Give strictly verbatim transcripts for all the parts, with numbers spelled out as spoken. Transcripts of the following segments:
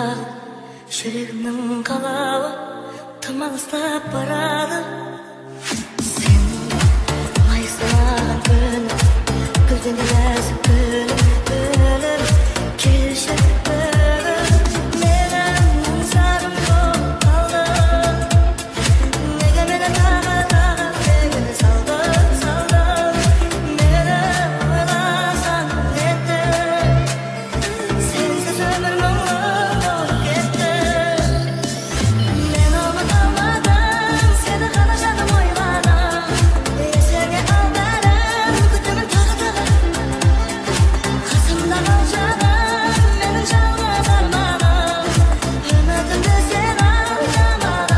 дағы жүрегімнің қалауы тым алыстап барады. Сен лайсаған күн гүлден де нәзік күнім гүлім келші бүгін менің сарым болып қалды. Неге мені тағы тағы неге салдың салдың мені ойласаң нетті сенсіз өмір мұңлы болып кетті. Мен ұмыта алмадым сені ғана жаным ойладым. Есіңе ал бәрін күтемін тағы тағы қасымда қал жаным менің жалғыз арманым. Үмітімді сен алдамадың.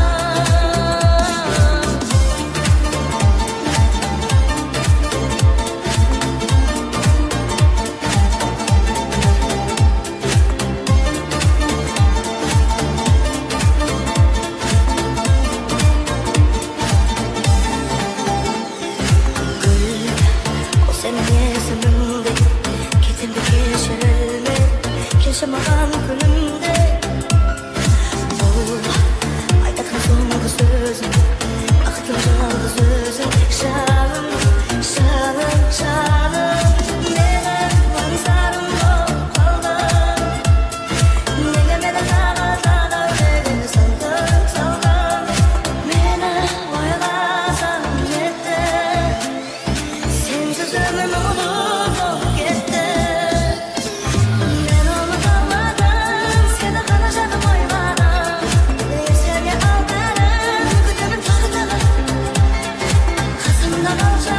Gül, o senin есіміңде кетемді кешірілме келші маған күнімде. Бұл айтатын соңғы сөзім бақытым жалғыз өзің жаным жаным жаным менің аңсарым болып қалдың. Неге мені тағы тағы неге салдың салдың мені ойласаң нетті сенсіз өмір мұңлы болып кетті. Мен ұмыта алмадым сені ғана жаным ойладым. Есіңе ал бәрін күтемін тағы тағы қасымда қал жаным